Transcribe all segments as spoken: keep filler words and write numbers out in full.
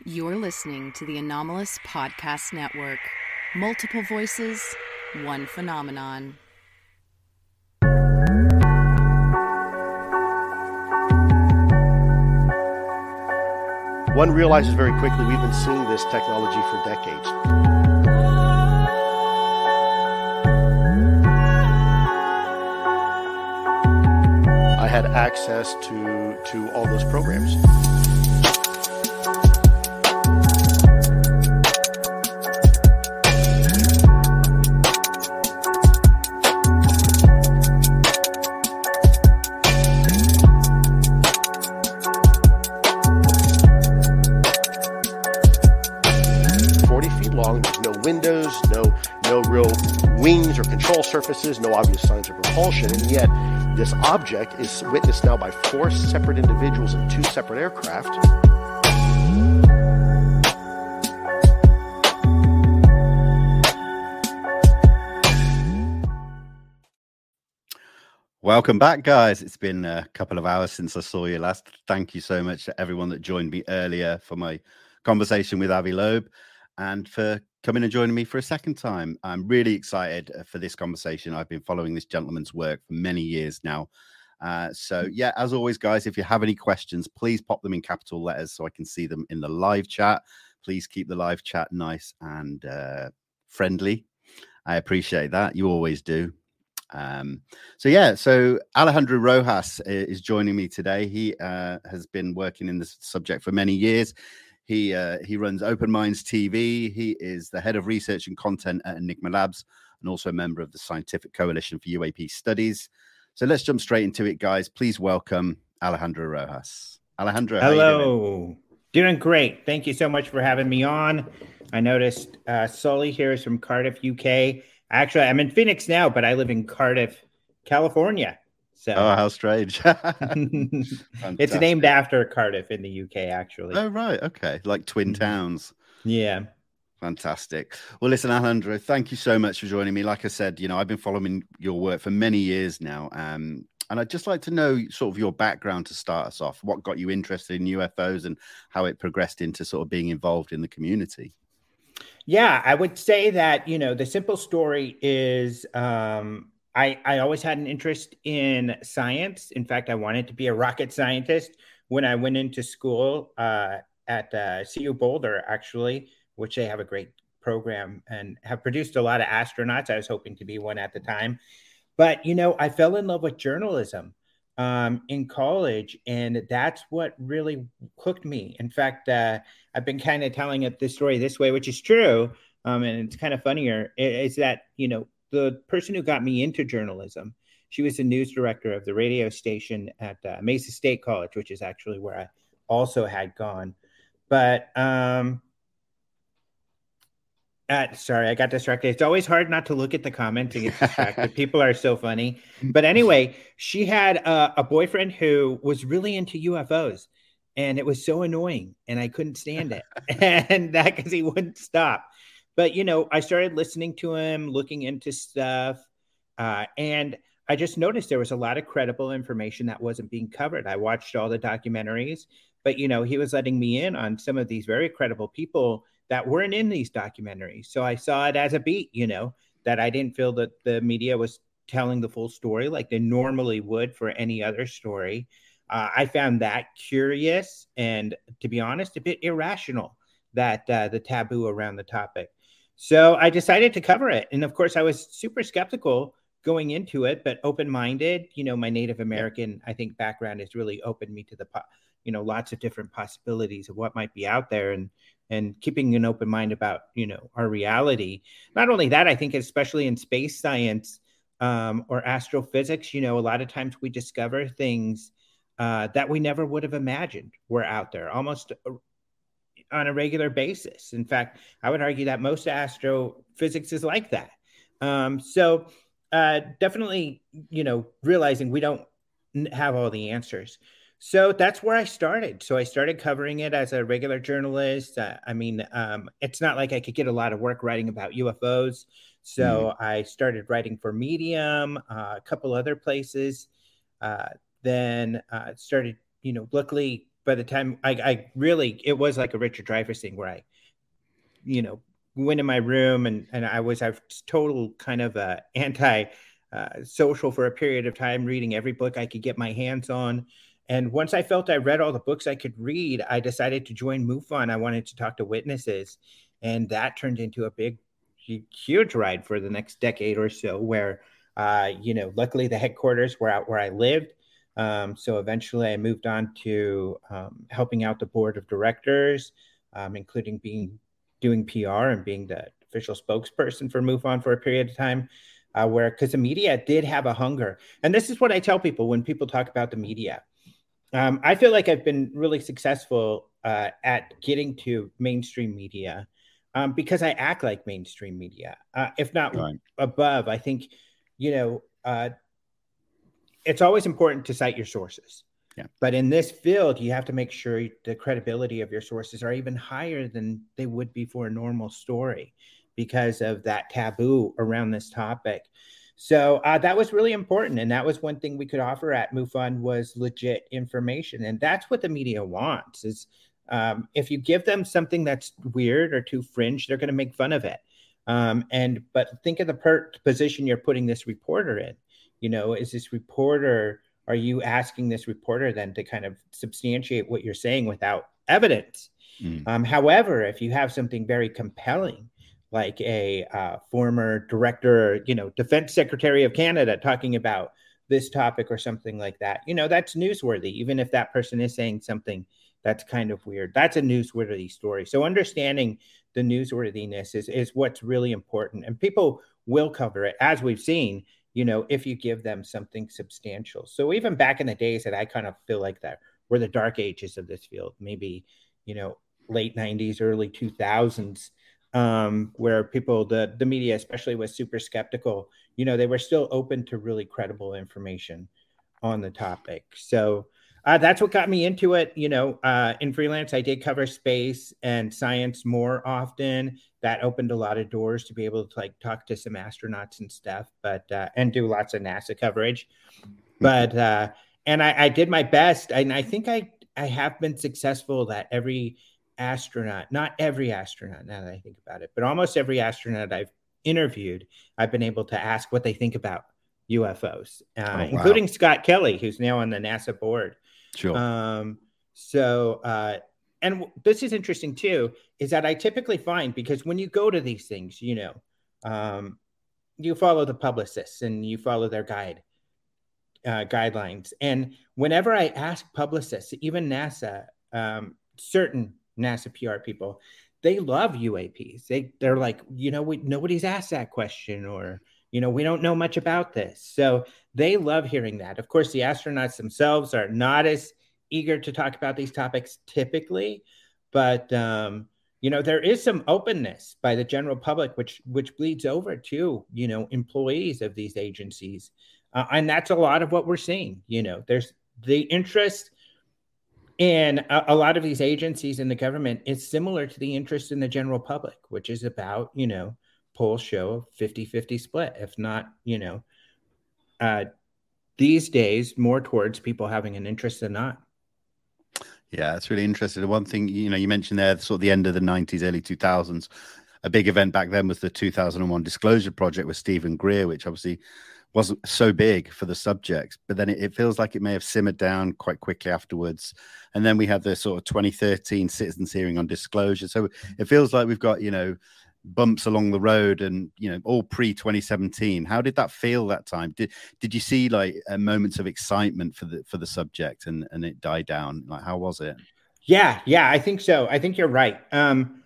You're listening to the Anomalous Podcast Network. Multiple voices, one phenomenon. One realizes very quickly we've been seeing this technology for decades. I had access to, to all those programs. Windows, no no real wings or control surfaces, no obvious signs of repulsion, and yet this object is witnessed now by four separate individuals in two separate aircraft. Welcome back, guys. It's been a couple of hours since I saw you last. Thank you so much to everyone that joined me earlier for my conversation with Avi Loeb and for coming and joining me for a second time. I'm really excited for this conversation. I've been following this gentleman's work for many years now. Uh, so, yeah, as always, guys, if you have any questions, please pop them in capital letters so I can see them in the live chat. Please keep the live chat nice and uh, friendly. I appreciate that. You always do. Um, so, yeah, so Alejandro Rojas is joining me today. He uh, has been working in this subject for many years. He uh, he runs Open Minds T V. He is the head of research and content at Enigma Labs and also a member of the Scientific Coalition for U A P Studies. So let's jump straight into it, guys. Please welcome Alejandro Rojas. Alejandro, how Hello. you doing? Doing great. Thank you so much for having me on. I noticed uh, Sully here is from Cardiff, U K. Actually, I'm in Phoenix now, but I live in Cardiff, California. So oh, how strange. It's named after Cardiff in the U K, actually. Oh, right. Okay. Like twin towns. Yeah. Fantastic. Well, listen, Alejandro, thank you so much for joining me. Like I said, you know, I've been following your work for many years now. Um, and I'd just like to know sort of your background to start us off. What got you interested in U F Os and how it progressed into sort of being involved in the community? Yeah, I would say that, you know, the simple story is, um, I, I always had an interest in science. In fact, I wanted to be a rocket scientist when I went into school uh, at uh, C U Boulder, actually, which they have a great program and have produced a lot of astronauts. I was hoping to be one at the time. But, you know, I fell in love with journalism um, in college, and that's what really hooked me. In fact, uh, I've been kind of telling it this story this way, which is true. Um, and it's kind of funnier, is that, you know, the person who got me into journalism, she was the news director of the radio station at uh, Mesa State College, which is actually where I also had gone. But um, at, sorry, I got distracted. It's always hard not to look at the comments and get distracted. People are so funny. But anyway, she had a, a boyfriend who was really into U F Os. And it was so annoying. And I couldn't stand it. And that because he wouldn't stop. But, you know, I started listening to him, looking into stuff, uh, and I just noticed there was a lot of credible information that wasn't being covered. I watched all the documentaries, but, you know, he was letting me in on some of these very credible people that weren't in these documentaries. So I saw it as a beat, you know, that I didn't feel that the media was telling the full story like they normally would for any other story. Uh, I found that curious and, to be honest, a bit irrational, that uh, the taboo around the topic. So I decided to cover it. And of course, I was super skeptical going into it, but open-minded. You know, my Native American, I think, background has really opened me to the, you know, lots of different possibilities of what might be out there, and and keeping an open mind about, you know, our reality. Not only that, I think especially in space science um, or astrophysics, you know, a lot of times we discover things uh, that we never would have imagined were out there, almost on a regular basis. In fact, I would argue that most astrophysics is like that. Um, so uh, definitely, you know, realizing we don't have all the answers. So that's where I started. So I started covering it as a regular journalist. Uh, I mean, um, it's not like I could get a lot of work writing about U F Os. So mm. I started writing for Medium, uh, a couple other places. Uh, then uh, started, you know, luckily by the time I, I really, it was like a Richard Dreyfuss thing where I, you know, went in my room and, and I was, I was total kind of uh, anti uh, social for a period of time, reading every book I could get my hands on. And once I felt I read all the books I could read, I decided to join MUFON. I wanted to talk to witnesses. And that turned into a big, huge ride for the next decade or so where, uh, you know, luckily the headquarters were out where I lived. Um, so eventually I moved on to um, helping out the board of directors, um, including being doing P R and being the official spokesperson for MUFON for a period of time, uh, where because the media did have a hunger. And this is what I tell people when people talk about the media. Um, I feel like I've been really successful uh, at getting to mainstream media um, because I act like mainstream media, uh, if not right. above. I think, you know, uh, it's always important to cite your sources. Yeah. But in this field, you have to make sure the credibility of your sources are even higher than they would be for a normal story because of that taboo around this topic. So uh, that was really important. And that was one thing we could offer at MUFON was legit information. And that's what the media wants is um, if you give them something that's weird or too fringe, they're going to make fun of it. Um, and but think of the per- position you're putting this reporter in. You know, is this reporter, are you asking this reporter then to kind of substantiate what you're saying without evidence? Mm. Um, however, if you have something very compelling, like a uh, former director, you know, defense secretary of Canada talking about this topic or something like that, you know, that's newsworthy, even if that person is saying something that's kind of weird. That's a newsworthy story. So understanding the newsworthiness is, is what's really important. And people will cover it, as we've seen, you know, if you give them something substantial. So even back in the days that I kind of feel like that were the dark ages of this field, maybe, you know, late nineties, early two thousands, um, where people, the, the media especially was super skeptical, you know, they were still open to really credible information on the topic. So uh, that's what got me into it. You know, uh, in freelance, I did cover space and science more often. That opened a lot of doors to be able to like talk to some astronauts and stuff, but, uh, and do lots of NASA coverage. But, uh, and I, I did my best. And I think I, I have been successful that every astronaut, not every astronaut, now that I think about it, but almost every astronaut I've interviewed, I've been able to ask what they think about U F Os, uh, oh, wow. including Scott Kelly, who's now on the NASA board. Sure. Um, so, uh, and w- this is interesting too, is that I typically find, because when you go to these things, you know, um, you follow the publicists and you follow their guide, uh, guidelines. And whenever I ask publicists, even NASA, um, certain NASA P R people, they love U A Ps. They, they're like, you know, we, nobody's asked that question, or, you know, we don't know much about this. So they love hearing that. Of course, the astronauts themselves are not as eager to talk about these topics typically, but, um, you know, there is some openness by the general public, which, which bleeds over to, you know, employees of these agencies. Uh, and that's a lot of what we're seeing. You know, there's the interest in a, a lot of these agencies in the government is similar to the interest in the general public, which is about, you know, polls show a fifty-fifty split, if not, you know, uh, these days more towards people having an interest than not. Yeah, it's really interesting. The one thing, you know, you mentioned there, sort of the end of the nineties, early two thousands, a big event back then was the two thousand one Disclosure Project with Stephen Greer, which obviously wasn't so big for the subject, but then it, it feels like it may have simmered down quite quickly afterwards. And then we had the sort of twenty thirteen citizens hearing on disclosure. So it feels like we've got, you know, bumps along the road and, you know, all pre twenty seventeen. How did that feel that time? Did did you see like uh, moments of excitement for the for the subject and, and it died down? Like, how was it? Yeah, yeah, I think so. I think you're right. Um,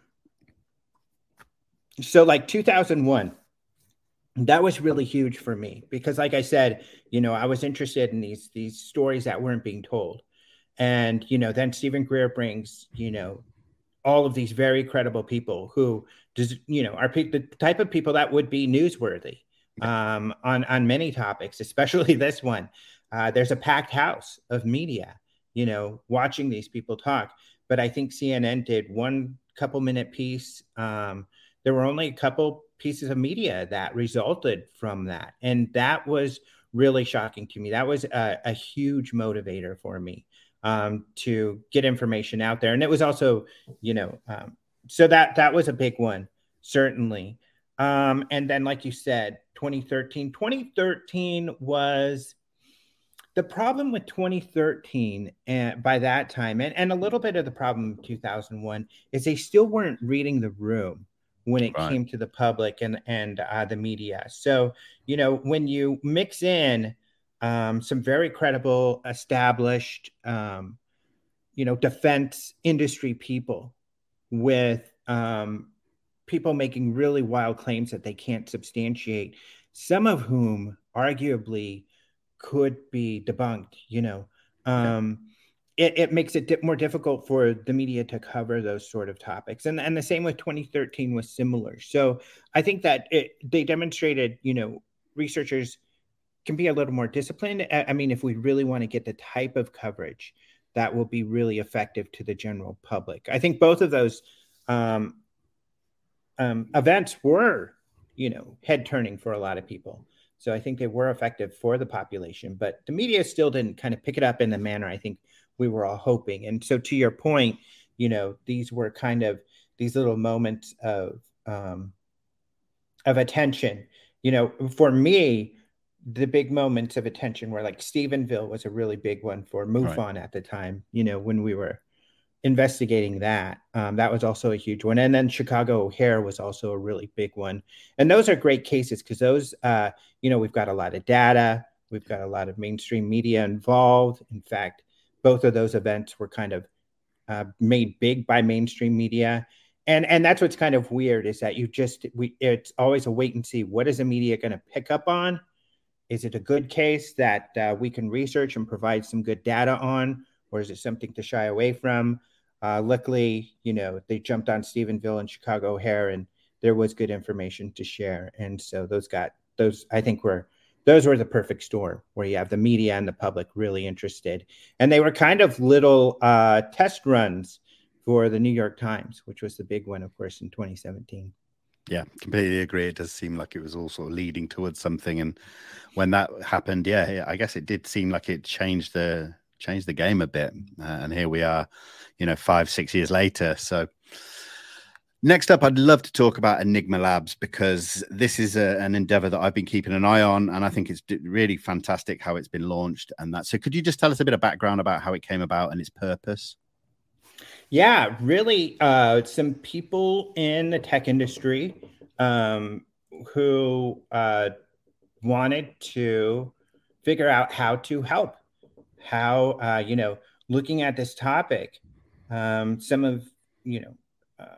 so like two thousand one, that was really huge for me because, like I said, you know, I was interested in these these stories that weren't being told. And, you know, then Stephen Greer brings, you know, all of these very credible people who, does, you know, are pe- the type of people that would be newsworthy um, on, on many topics, especially this one. Uh, there's a packed house of media, you know, watching these people talk. But I think C N N did one couple minute piece. Um, there were only a couple pieces of media that resulted from that. And that was really shocking to me. That was a, a huge motivator for me. um, to get information out there. And it was also, you know, um, so that that was a big one, certainly. Um, and then, like you said, twenty thirteen, twenty thirteen was the problem with twenty thirteen. And by that time, and, and a little bit of the problem in two thousand one is they still weren't reading the room when it Right. came to the public and, and uh, the media. So, you know, when you mix in um, some very credible, established, um, you know, defense industry people with um, people making really wild claims that they can't substantiate, some of whom arguably could be debunked, you know, um, it, it makes it di- more difficult for the media to cover those sort of topics. And, and the same with twenty thirteen was similar. So I think that it, they demonstrated, you know, researchers can be a little more disciplined. I, I mean, if we really want to get the type of coverage that will be really effective to the general public. I think both of those um, um, events were, you know, head turning for a lot of people. So I think they were effective for the population, but the media still didn't kind of pick it up in the manner I think we were all hoping. And so to your point, you know, these were kind of these little moments of um, of attention. You know, for me, the big moments of attention were like Stephenville was a really big one for MUFON right. at the time, you know, when we were investigating that. Um, that was also a huge one. And then Chicago O'Hare was also a really big one. And those are great cases because those, uh, you know, we've got a lot of data. We've got a lot of mainstream media involved. In fact, both of those events were kind of uh, made big by mainstream media. And, and that's what's kind of weird is that you just, we, it's always a wait and see. What is the media going to pick up on? Is it a good case that uh, we can research and provide some good data on, or is it something to shy away from? Uh, luckily, you know, they jumped on Stephenville and Chicago O'Hare, and there was good information to share. And so those got those, I think were, those were the perfect storm where you have the media and the public really interested. And they were kind of little uh, test runs for the New York Times, which was the big one, of course, in twenty seventeen. Yeah, completely agree. It does seem like it was all sort of leading towards something. And when that happened, yeah, I guess it did seem like it changed the changed the game a bit. Uh, and here we are, you know, five, six years later. So next up, I'd love to talk about Enigma Labs, because this is a, an endeavor that I've been keeping an eye on. And I think it's really fantastic how it's been launched and that. So could you just tell us a bit of background about how it came about and its purpose? Yeah, really, uh, some people in the tech industry um, who uh, wanted to figure out how to help, how, uh, you know, looking at this topic, um, some of, you know, uh,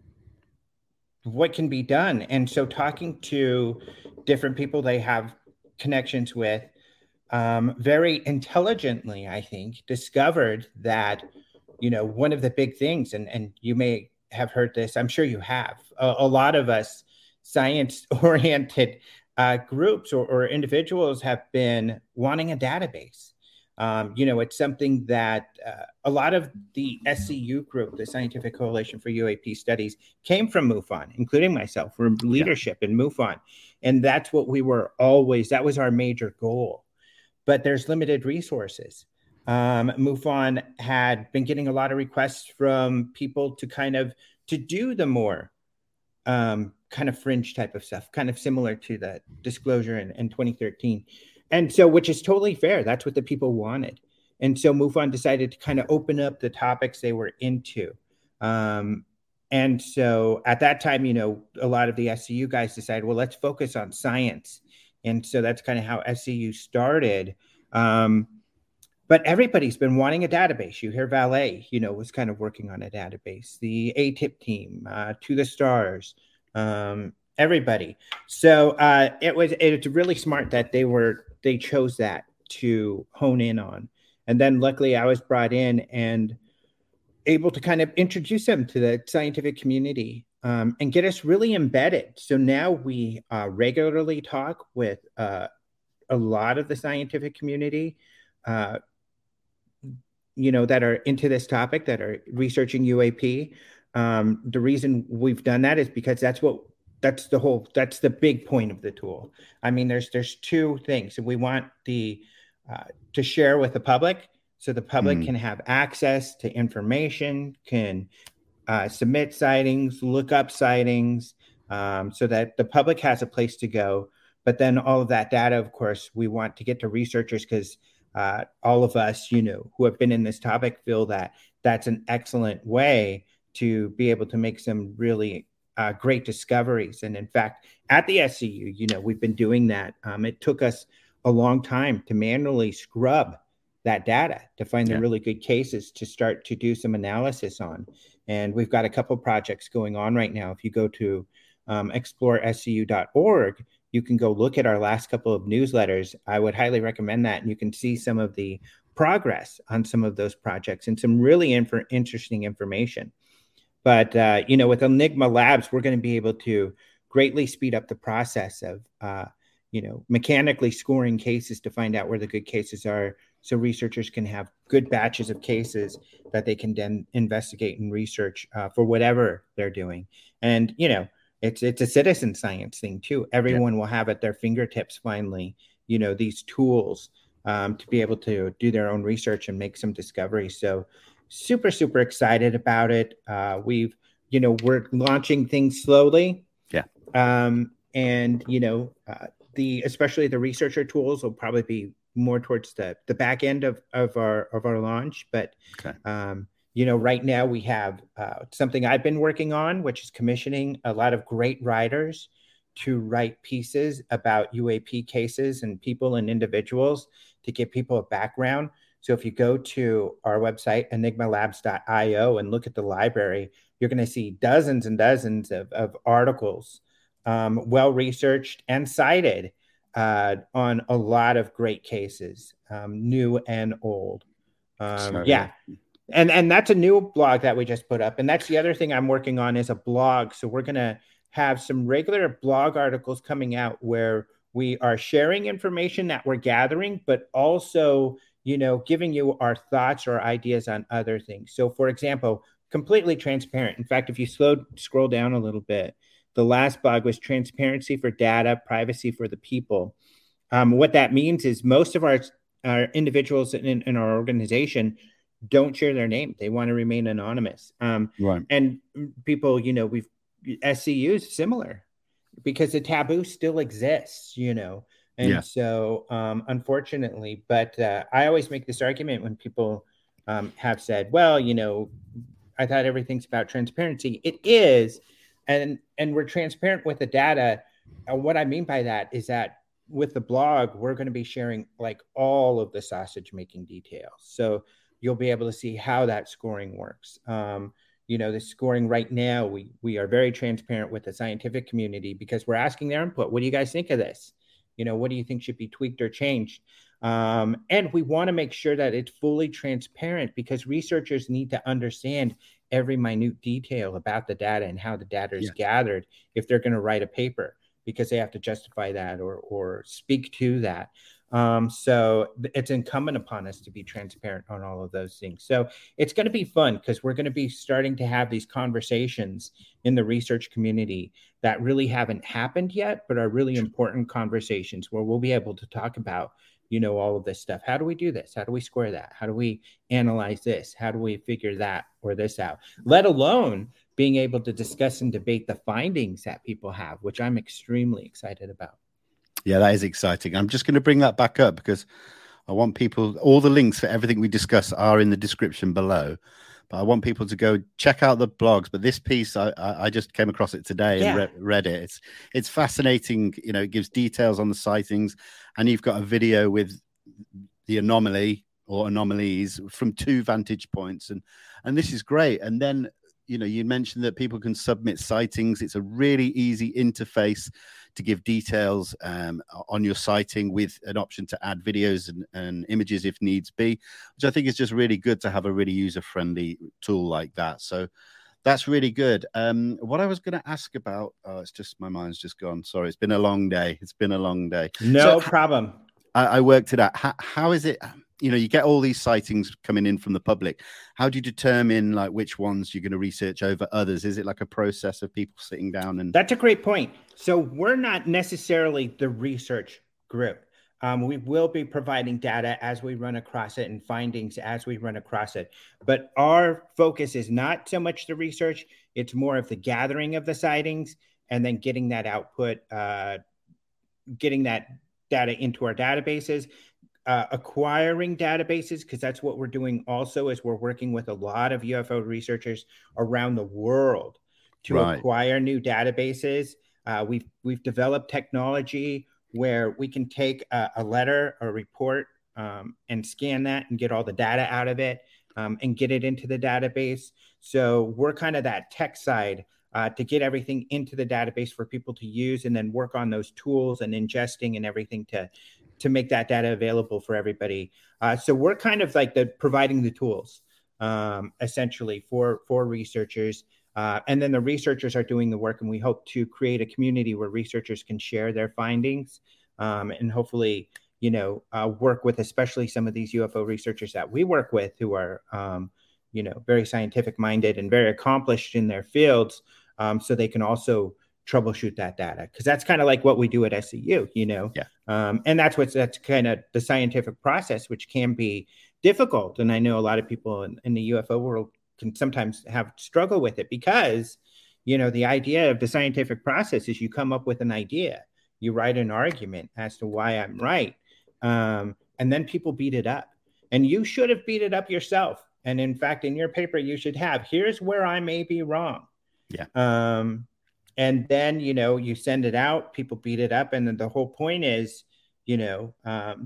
what can be done. And so talking to different people they have connections with, um, very intelligently, I think, discovered that, you know, one of the big things, and, and you may have heard this, I'm sure you have, a, a lot of us science-oriented uh, groups or, or individuals have been wanting a database. Um, you know, it's something that uh, a lot of the S C U group, the Scientific Coalition for U A P Studies, came from MUFON, including myself, from leadership yeah. in MUFON. And that's what we were always, that was our major goal. But there's limited resources. Um, MUFON had been getting a lot of requests from people to kind of to do the more um, kind of fringe type of stuff, kind of similar to the disclosure in, in twenty thirteen. And so, which is totally fair. That's what the people wanted. And so MUFON decided to kind of open up the topics they were into. Um, and so at that time, you know, a lot of the S C U guys decided, well, let's focus on science. And so that's kind of how S C U started. Um, But everybody's been wanting a database. You hear Valet, you know, was kind of working on a database. The A T I P team, uh, To the Stars, um, everybody. So uh, it was it's really smart that they were they chose that to hone in on. And then luckily I was brought in and able to kind of introduce them to the scientific community um, and get us really embedded. So now we uh, regularly talk with uh, a lot of the scientific community. Uh, you know, that are into this topic, that are researching U A P. Um, the reason we've done that is because that's what, that's the whole, that's the big point of the tool. I mean, there's, there's two things. We want the, uh, to share with the public so the public Mm. can have access to information, can uh, submit sightings, look up sightings, um, so that the public has a place to go. But then all of that data, of course, we want to get to researchers because uh, all of us, you know, who have been in this topic feel that that's an excellent way to be able to make some really uh, great discoveries. And in fact, at the S C U, you know, we've been doing that. Um, it took us a long time to manually scrub that data to find the Yeah. really good cases to start to do some analysis on. And we've got a couple projects going on right now. If you go to um, explore S C U dot org, you can go look at our last couple of newsletters. I would highly recommend that. And you can see some of the progress on some of those projects and some really inf- interesting information. But, uh, you know, with Enigma Labs, we're going to be able to greatly speed up the process of, uh, you know, mechanically scoring cases to find out where the good cases are, so researchers can have good batches of cases that they can then investigate and research uh, for whatever they're doing. And, you know, it's it's a citizen science thing too. Everyone yeah. will have at their fingertips finally, you know, these tools um, to be able to do their own research and make some discoveries. So super, super excited about it. Uh, we've, you know, we're launching things slowly. Yeah. Um, and, you know, uh, the especially the researcher tools will probably be more towards the the back end of of our of our launch. But okay. um, you know, right now we have uh, something I've been working on, which is commissioning a lot of great writers to write pieces about U A P cases and people and individuals to give people a background. So if you go to our website, enigma labs dot io, and look at the library, you're going to see dozens and dozens of, of articles, um, well-researched and cited uh, on a lot of great cases, um, new and old. Um, Sorry. Yeah. And, and that's a new blog that we just put up. And that's the other thing I'm working on is a blog. So we're going to have some regular blog articles coming out where we are sharing information that we're gathering, but also, you know, giving you our thoughts or ideas on other things. So, for example, completely transparent. In fact, if you slow scroll down a little bit, the last blog was transparency for data, privacy for the people. Um, what that means is most of our, our individuals in, in our organization don't share their name. They want to remain anonymous. Um, right. And people, you know, we've S C U is similar because the taboo still exists, you know. And yeah. so, um, unfortunately, but uh, I always make this argument when people um, have said, well, you know, I thought everything's about transparency. It is. And, and we're transparent with the data. And what I mean by that is that with the blog, we're going to be sharing like all of the sausage making details. So you'll be able to see how that scoring works. Um, you know, the scoring right now, we we are very transparent with the scientific community because we're asking their input. What do you guys think of this? You know, what do you think should be tweaked or changed? Um, and we want to make sure that it's fully transparent because researchers need to understand every minute detail about the data and how the data is yeah. gathered if they're going to write a paper, because they have to justify that or or speak to that. Um, so it's incumbent upon us to be transparent on all of those things. So it's going to be fun because we're going to be starting to have these conversations in the research community that really haven't happened yet, but are really important conversations where we'll be able to talk about, you know, all of this stuff. How do we do this? How do we square that? How do we analyze this? How do we figure that or this out? Let alone being able to discuss and debate the findings that people have, which I'm extremely excited about. Yeah, that is exciting. I'm just going to bring that back up because I want people, all the links for everything we discuss are in the description below, but I want people to go check out the blogs. But this piece, I, I just came across it today and yeah. re- read it. It's, it's fascinating. You know, it gives details on the sightings, and you've got a video with the anomaly or anomalies from two vantage points. And, and this is great. And then, you know, you mentioned that people can submit sightings. It's a really easy interface to give details um, on your sighting with an option to add videos and, and images if needs be, which I think is just really good to have a really user-friendly tool like that. So that's really good. Um, what I was going to ask about, oh, it's just, my mind's just gone. Sorry, it's been a long day. It's been a long day. No so, problem. I, I worked it out. How, how is it... You know, you get all these sightings coming in from the public. How do you determine like which ones you're going to research over others? Is it like a process of people sitting down and... That's a great point. So we're not necessarily the research group. Um, we will be providing data as we run across it and findings as we run across it. But our focus is not so much the research, it's more of the gathering of the sightings and then getting that output, uh, getting that data into our databases, uh, acquiring databases, because that's what we're doing also is we're working with a lot of U F O researchers around the world to right. acquire new databases. Uh, we've, we've developed technology where we can take a, a letter or a report um, and scan that and get all the data out of it um, and get it into the database. So we're kind of that tech side uh, to get everything into the database for people to use and then work on those tools and ingesting and everything to, to make that data available for everybody. Uh, so we're kind of like the providing the tools um, essentially for, for researchers. Uh, and then the researchers are doing the work, and we hope to create a community where researchers can share their findings um, and hopefully, you know, uh, work with especially some of these U F O researchers that we work with who are, um, you know, very scientific minded and very accomplished in their fields um, so they can also troubleshoot that data. Because that's kind of like what we do at S C U, you know, yeah. um, and that's what's that's kind of the scientific process, which can be difficult. And I know a lot of people in, in the U F O world can sometimes have struggle with it because, you know, the idea of the scientific process is you come up with an idea, you write an argument as to why I'm right. Um, and then people beat it up, and you should have beat it up yourself. And in fact, in your paper, you should have, here's where I may be wrong. Yeah. Um, and then, you know, you send it out, people beat it up. And then the whole point is, you know, um,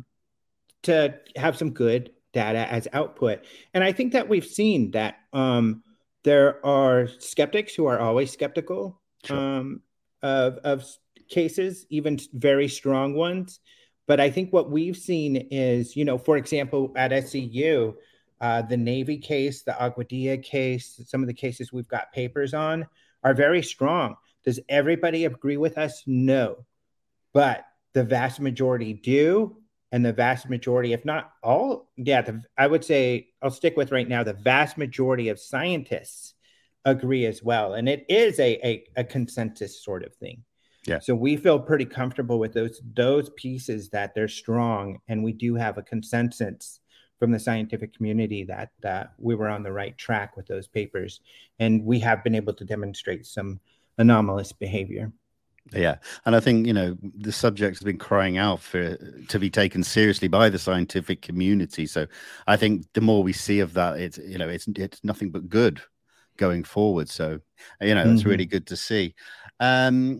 to have some good data as output. And I think that we've seen that um, there are skeptics who are always skeptical sure. um, of, of cases, even very strong ones. But I think what we've seen is, you know, for example, at S C U, uh, the Navy case, the Aguadilla case, some of the cases we've got papers on are very strong. Does everybody agree with us? No. But the vast majority do. And the vast majority, if not all, yeah, the, I would say I'll stick with right now, the vast majority of scientists agree as well. And it is a, a, a consensus sort of thing. Yeah. So we feel pretty comfortable with those, those pieces that they're strong. And we do have a consensus from the scientific community that uh, we were on the right track with those papers. And we have been able to demonstrate some anomalous behavior. Yeah. And I think, you know, the subject has been crying out for to be taken seriously by the scientific community. So I think the more we see of that, it's, you know, it's it's nothing but good going forward. So, you know, that's mm-hmm. really good to see. Um,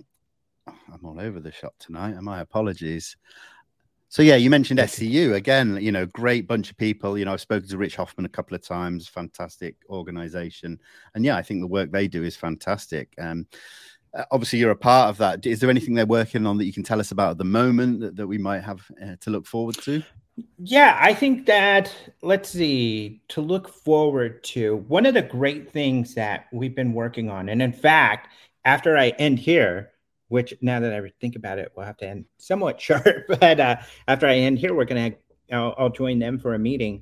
I'm all over the shop tonight, and my apologies. So, yeah, you mentioned S C U again, you know, great bunch of people. You know, I've spoken to Rich Hoffman a couple of times, fantastic organization. And yeah, I think the work they do is fantastic. Um, Obviously, you're a part of that. Is there anything they're working on that you can tell us about at the moment that, that we might have uh, to look forward to? Yeah, I think that, let's see, to look forward to, one of the great things that we've been working on, and in fact, after I end here, which now that I think about it, we'll have to end somewhat short, but uh, after I end here, we're going to, I'll, I'll join them for a meeting.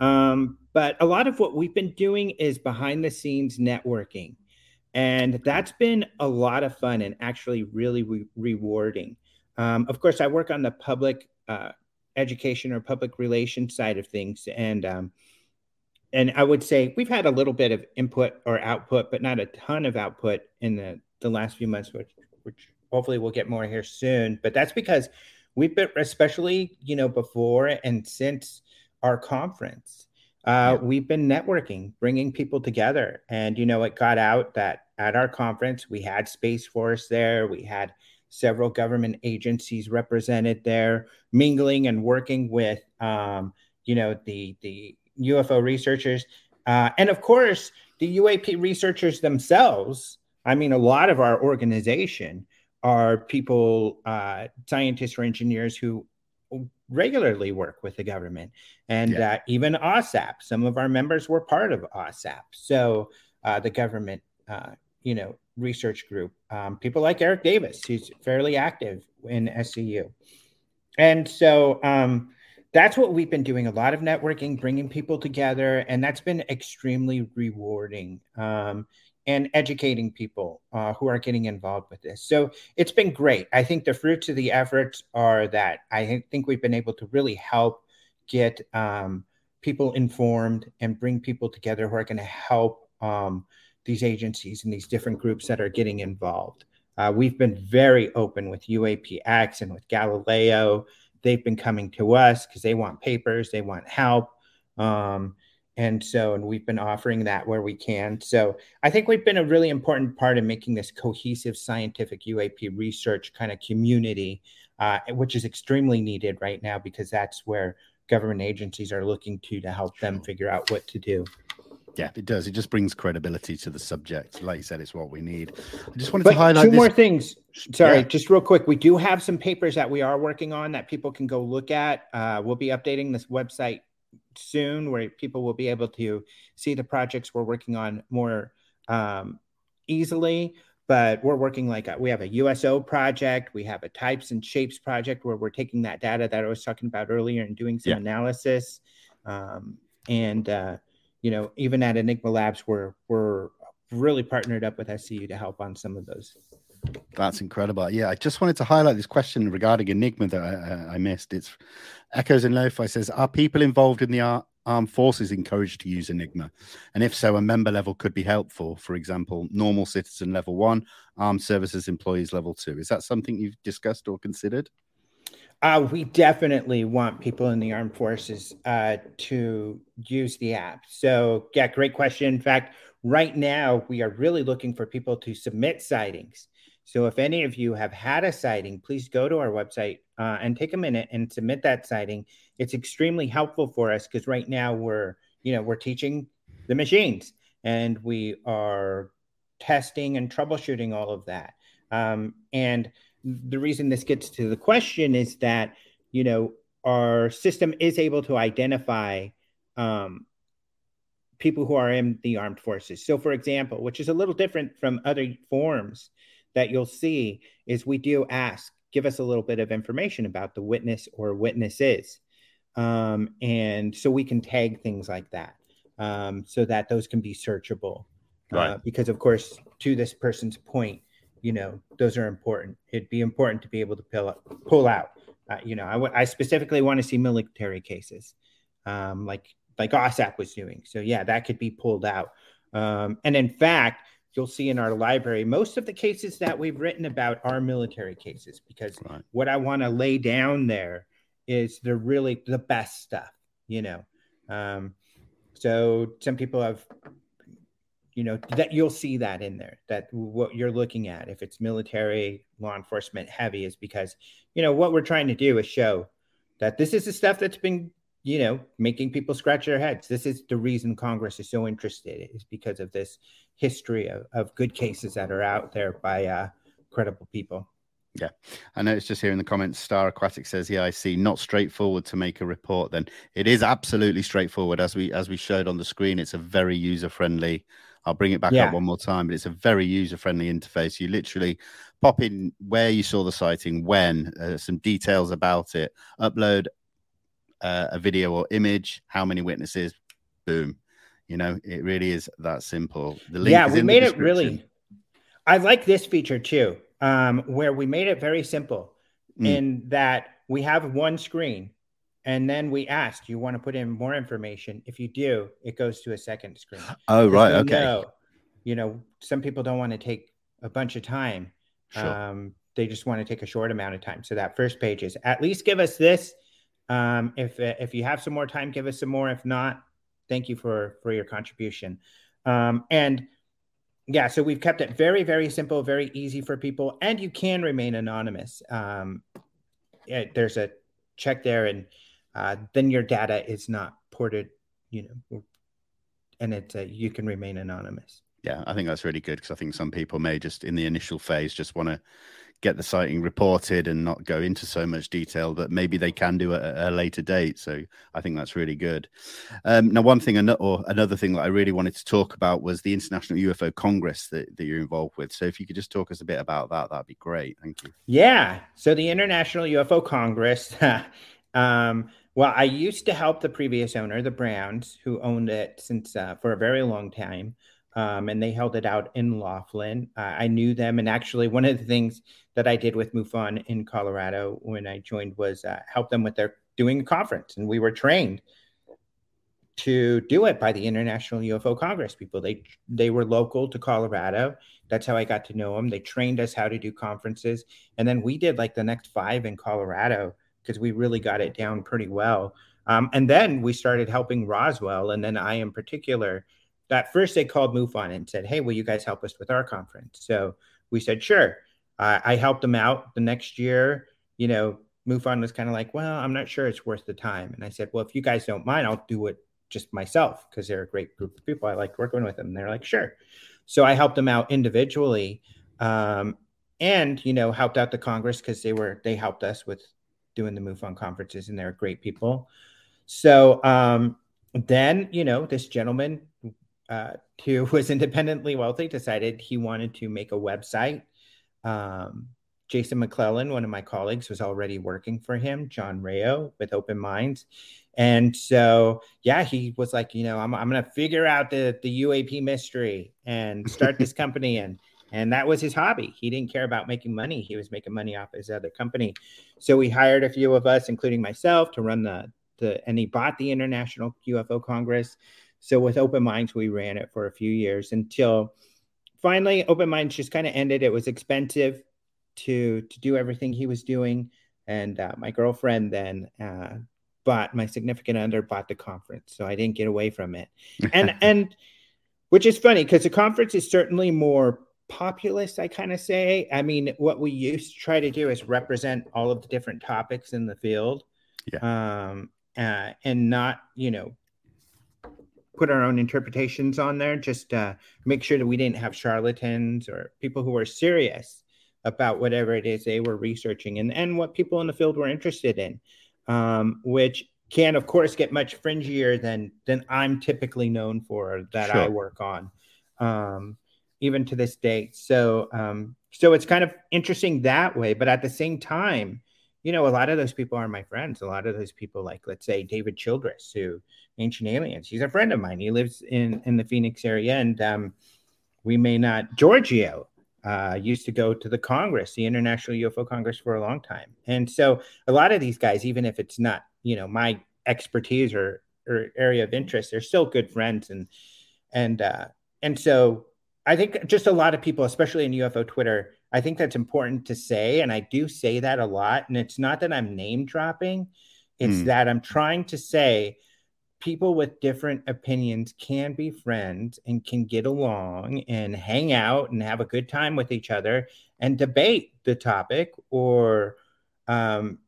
Um, but a lot of what we've been doing is behind the scenes networking. And that's been a lot of fun and actually really re- rewarding. Um, of course, I work on the public uh, education or public relations side of things. And um, and I would say we've had a little bit of input or output, but not a ton of output in the, the last few months, which, which hopefully we'll get more here soon. But that's because we've been, especially, you know, before and since our conference, Uh, yeah. we've been networking, bringing people together. And, you know, it got out that at our conference, we had Space Force there. We had several government agencies represented there, mingling and working with, um, you know, the, the U F O researchers. Uh, and of course, the U A P researchers themselves. I mean, a lot of our organization are people, uh, scientists or engineers who regularly work with the government, and yeah. uh, even OSAP. Some of our members were part of OSAP. So uh, the government, uh, you know, research group, um, people like Eric Davis, who's fairly active in S C U. And so um, that's what we've been doing, a lot of networking, bringing people together, and that's been extremely rewarding, um, and educating people uh, who are getting involved with this. So it's been great. I think the fruits of the efforts are that I think we've been able to really help get um, people informed and bring people together who are going to help um, these agencies and these different groups that are getting involved. Uh, we've been very open with U A P X and with Galileo. They've been coming to us because they want papers, they want help. Um, and so, and we've been offering that where we can. So I think we've been a really important part in making this cohesive scientific U A P research kind of community, uh, which is extremely needed right now because that's where government agencies are looking to to help them figure out what to do. Yeah, it does. It just brings credibility to the subject. Like you said, it's what we need. I just wanted but to highlight two this. more things. Sorry, Yeah. just real quick. We do have some papers that we are working on that people can go look at. Uh, we'll be updating this website soon where people will be able to see the projects we're working on more um, easily. But we're working like a, we have a U S O project. We have a types and shapes project where we're taking that data that I was talking about earlier and doing some Yeah. analysis. Um, and, uh, you know, even at Enigma Labs, we're, we're really partnered up with S C U to help on some of those. That's incredible. Yeah, I just wanted to highlight this question regarding Enigma that I, I missed. It's Echoes in Lo-Fi says, are people involved in the ar- armed forces encouraged to use Enigma? And if so, a member level could be helpful. For example, normal citizen level one, armed services employees level two. Is that something you've discussed or considered? Uh, we definitely want people in the armed forces uh, to use the app. So, yeah, great question. In fact, right now, we are really looking for people to submit sightings. So if any of you have had a sighting, please go to our website uh, and take a minute and submit that sighting. It's extremely helpful for us because right now we're, you know, we're teaching the machines and we are testing and troubleshooting all of that. Um, and the reason this gets to the question is that, you know, our system is able to identify um, people who are in the armed forces. So, for example, which is a little different from other forms that you'll see, is we do ask, give us a little bit of information about the witness or witnesses. Um, and so we can tag things like that um, so that those can be searchable. Right. Uh, because, of course, to this person's point, you know, those are important. It'd be important to be able to pull, pull out. Uh, you know, I, w- I specifically want to see military cases um, like like O S A P was doing. So, yeah, that could be pulled out. Um, and in fact, you'll see in our library, most of the cases that we've written about are military cases because Right. what I want to lay down there is they're really the best stuff, you know. Um, so some people have, you know, that you'll see that in there, that what you're looking at, if it's military, law enforcement heavy, is because, you know, what we're trying to do is show that this is the stuff that's been, you know, making people scratch their heads. This is the reason Congress is so interested, is because of this history of, of good cases that are out there by uh, credible people. Yeah, I know it's just here in the comments. Star Aquatic says, "Yeah, I see. Not straightforward to make a report. Then it is absolutely straightforward, as we as we showed on the screen. It's a very user friendly. I'll bring it back Yeah. up one more time, but it's a very user friendly interface. You literally pop in where you saw the sighting, when, uh, some details about it, upload uh, a video or image, how many witnesses, boom. You know, it really is that simple. The link Yeah, is we in made the it really. description. I like this feature too, um, where we made it very simple Mm. in that we have one screen and then we ask, do you want to put in more information? If you do, it goes to a second screen. Oh, 'Cause right. we Okay. know, you know, some people don't want to take a bunch of time. Sure. Um, they just want to take a short amount of time. So that first page is, at least give us this. Um, if if you have some more time, give us some more. If not, thank you for for your contribution. Um, and yeah, so we've kept it very, very simple, very easy for people, and you can remain anonymous. Um, it, there's a check there, and uh, then your data is not ported, you know, and it uh, you can remain anonymous. Yeah, I think that's really good, because I think some people may just in the initial phase just want to get the sighting reported and not go into so much detail that maybe they can do at a later date. So I think that's really good. Um, now, one thing or another thing that I really wanted to talk about was the International U F O Congress that, that you're involved with. So if you could just talk us a bit about that, that'd be great. Thank you. Yeah. So the International U F O Congress, um, Well, I used to help the previous owner, the Browns, who owned it since uh, for a very long time. Um, and they held it out in Laughlin. Uh, I knew them. And actually, one of the things that I did with MUFON in Colorado when I joined was uh, help them with their doing a conference. And we were trained to do it by the International U F O Congress people. They they were local to Colorado. That's how I got to know them. They trained us how to do conferences. And then we did like the next five in Colorado because we really got it down pretty well. Um, and then we started helping Roswell. And then I in particular, at first they called MUFON and said, hey, will you guys help us with our conference? So we said, sure. Uh, I helped them out the next year. You know, MUFON was kind of like, well, I'm not sure it's worth the time. And I said, well, if you guys don't mind, I'll do it just myself because they're a great group of people. I like working with them. And they're like, sure. So I helped them out individually um, and, you know, helped out the Congress because they were, they helped us with doing the MUFON conferences and they're great people. So um, then, you know, this gentleman uh, who was independently wealthy decided he wanted to make a website. Um, Jason McClellan, one of my colleagues, was already working for him, John Rayo with Open Minds. And so, yeah, he was like, you know, I'm, I'm going to figure out the, the U A P mystery and start this company. And, and that was his hobby. He didn't care about making money. He was making money off his other company. So we hired a few of us, including myself, to run the, the, and he bought the International U F O Congress. So with Open Minds, we ran it for a few years until finally Open Minds just kind of ended. It was expensive to, to do everything he was doing. And uh, my girlfriend then, uh, But my significant other bought the conference, so I didn't get away from it. And and which is funny because the conference is certainly more populist, I kind of say. I mean, what we used to try to do is represent all of the different topics in the field, yeah. um, uh, and not, you know, put our own interpretations on there. Just uh, make sure that we didn't have charlatans or people who were serious about whatever it is they were researching and, and what people in the field were interested in. Um, which can, of course, get much fringier than than I'm typically known for that Sure. I work on, um, even to this day. So, um, so it's kind of interesting that way. But at the same time, you know, a lot of those people are my friends. A lot of those people, like, let's say, David Childress, who Ancient Aliens, he's a friend of mine. He lives in, in the Phoenix area. And um, we may not, Giorgio, Uh, used to go to the Congress, the International U F O Congress, for a long time. And so a lot of these guys, even if it's not, you know, my expertise or, or area of interest, they're still good friends. And, and, uh, and so I think just a lot of people, especially in U F O Twitter, I think that's important to say. And I do say that a lot. And it's not that I'm name dropping. It's Mm. that I'm trying to say people with different opinions can be friends and can get along and hang out and have a good time with each other and debate the topic or, um,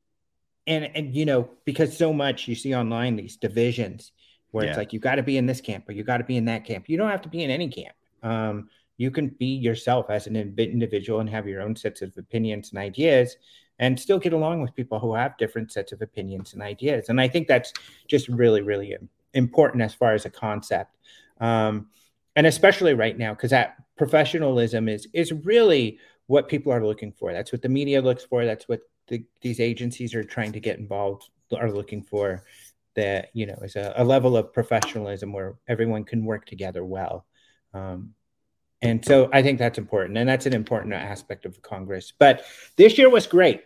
and, and, you know, because so much you see online, these divisions where Yeah. it's like, you got to be in this camp or you got to be in that camp. You don't have to be in any camp. Um, you can be yourself as an individual and have your own sets of opinions and ideas and still get along with people who have different sets of opinions and ideas. And I think that's just really, really important as far as a concept. Um, and especially right now, because that professionalism is, is really what people are looking for. That's what the media looks for. That's what the, these agencies are trying to get involved, are looking for, that, you know, is a, a level of professionalism where everyone can work together well. Um, And so I think that's important. And that's an important aspect of Congress. But this year was great.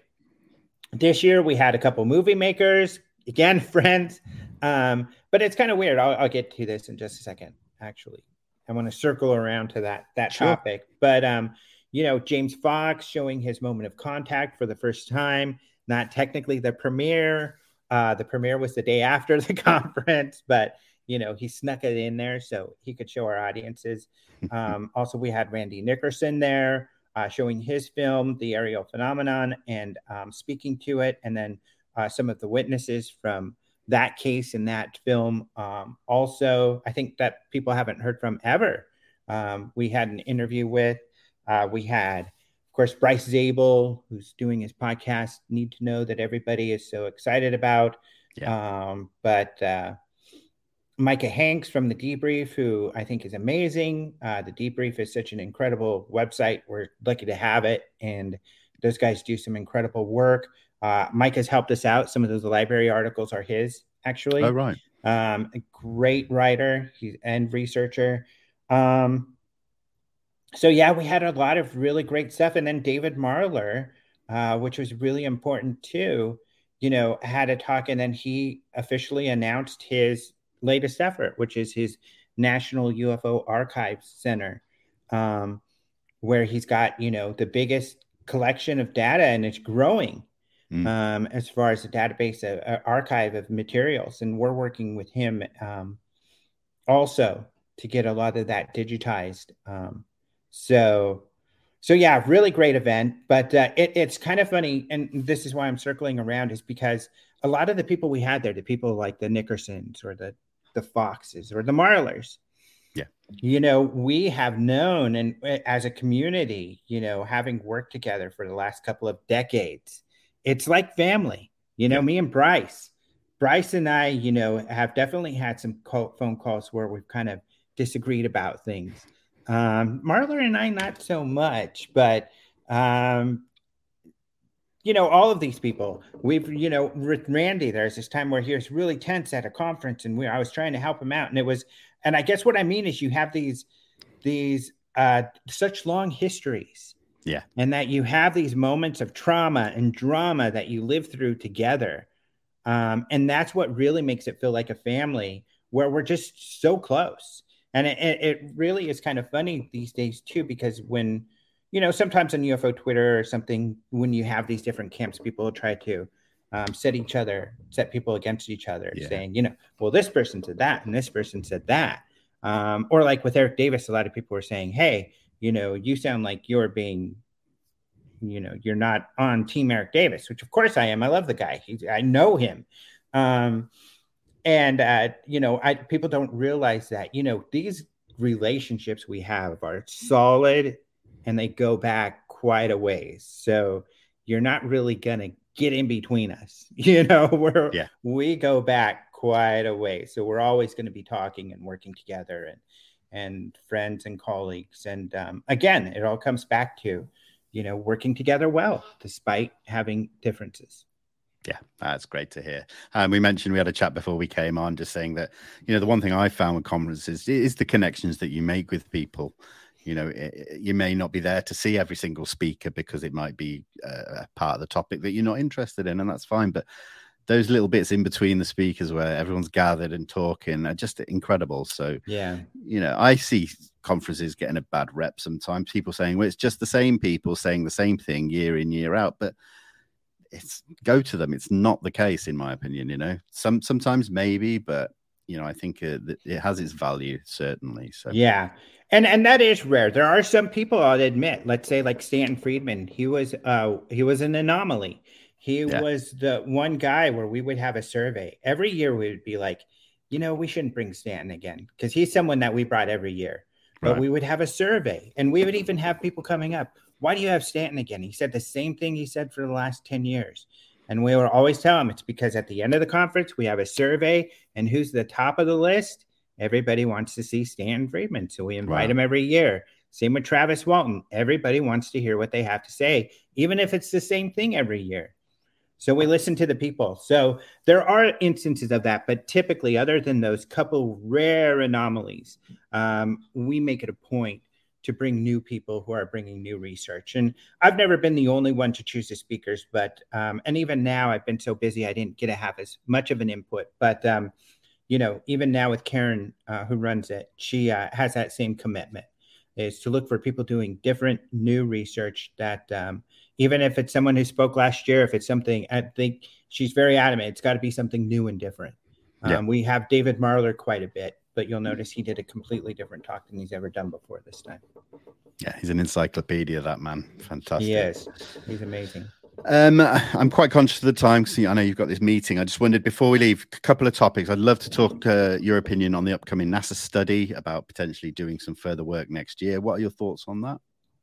This year we had a couple movie makers, again, friends. Um, but it's kind of weird. I'll, I'll get to this in just a second, actually. I want to circle around to that, that Sure. topic. But, um, you know, James Fox showing his moment of contact for the first time, not technically the premiere. Uh, the premiere was the day after the conference, but you know, he snuck it in there so he could show our audiences. Um, also, we had Randy Nickerson there uh, showing his film, The Aerial Phenomenon, and um, speaking to it. And then uh, some of the witnesses from that case in that film. Um, also, I think that people haven't heard from ever. Um, we had an interview with, uh, we had, of course, Bryce Zabel, who's doing his podcast, Need to Know, that everybody is so excited about. Yeah. Um, but, uh, Micah Hanks from The Debrief, who I think is amazing. Uh, the Debrief is such an incredible website. We're lucky to have it. And those guys do some incredible work. Uh, Mike has helped us out. Some of those library articles are his, actually. Oh, right. Um, a great writer he's, and researcher. Um, so, yeah, we had a lot of really great stuff. And then David Marler, uh, which was really important, too, you know, had a talk. And then he officially announced his latest effort, which is his National U F O Archives Center, um, where he's got, you know, the biggest collection of data, and it's growing mm. um, as far as the database, uh, archive of materials. And we're working with him um, also to get a lot of that digitized. Um, so, so yeah, really great event. But uh, it, it's kind of funny, and this is why I'm circling around, is because a lot of the people we had there, the people like the Nickersons or the the Foxes or the Marlers, yeah, you know, we have known, and as a community, you know, having worked together for the last couple of decades, it's like family. You know, yeah. me and Bryce, Bryce and I, you know, have definitely had some call, phone calls where we've kind of disagreed about things. Um, Marler and I, not so much, but um, you know, all of these people, we've, you know, with Randy, there's this time where he was really tense at a conference, and we, I was trying to help him out. And it was, and I guess what I mean is you have these, these, uh, such long histories. Yeah. And that you have these moments of trauma and drama that you live through together. Um, and that's what really makes it feel like a family, where we're just so close. And it, it really is kind of funny these days too, because when, you know, sometimes on U F O Twitter or something, when you have these different camps, people try to um, set each other, set people against each other, yeah. saying, you know, well, this person said that and this person said that. Um, or like with Eric Davis, a lot of people were saying, hey, you know, you sound like you're being, you know, you're not on Team Eric Davis, which of course I am. I love the guy. He, I know him. Um, and, uh, you know, I, people don't realize that, you know, these relationships we have are solid, and they go back quite a ways. So you're not really going to get in between us. You know, we're, yeah. we go back quite a way. So we're always going to be talking and working together, and, and friends and colleagues. And um, again, it all comes back to, you know, working together well, despite having differences. Yeah, that's great to hear. Um, we mentioned we had a chat before we came on, just saying that, you know, the one thing I found with conferences is the connections that you make with people. You know, it, you may not be there to see every single speaker because it might be uh, a part of the topic that you're not interested in, and that's fine. But those little bits in between the speakers where everyone's gathered and talking are just incredible. So, yeah, you know, I see conferences getting a bad rep sometimes. People saying, well, it's just the same people saying the same thing year in, year out. But it's go to them. It's not the case, in my opinion. You know, some sometimes maybe, but you know, I think uh, it has its value, certainly. So yeah, and and that is rare. There are some people, I'll admit. Let's say like Stanton Friedman. He was uh he was an anomaly. He yeah. was the one guy where we would have a survey every year. We would be like, you know, we shouldn't bring Stanton again because he's someone that we brought every year. But right. we would have a survey, and we would even have people coming up. Why do you have Stanton again? He said the same thing he said for the last ten years. And we would always tell him it's because at the end of the conference, we have a survey, and who's the top of the list? Everybody wants to see Stanton Friedman. So we invite wow. him every year. Same with Travis Walton. Everybody wants to hear what they have to say, even if it's the same thing every year. So we listen to the people. So there are instances of that, but typically, other than those couple rare anomalies, um, we make it a point to bring new people who are bringing new research. And I've never been the only one to choose the speakers, but, um, and even now I've been so busy, I didn't get to have as much of an input, but, um, you know, even now with Karen, uh, who runs it, she uh, has that same commitment, is to look for people doing different new research that, um, even if it's someone who spoke last year, if it's something, I think she's very adamant, it's got to be something new and different. Um, yeah. We have David Marler quite a bit, but you'll notice he did a completely different talk than he's ever done before this time. Yeah, he's an encyclopedia, that man. Fantastic. He is. He's amazing. Um, I'm quite conscious of the time because I know you've got this meeting. I just wondered, before we leave, a couple of topics. I'd love to talk uh, your opinion on the upcoming NASA study about potentially doing some further work next year. What are your thoughts on that?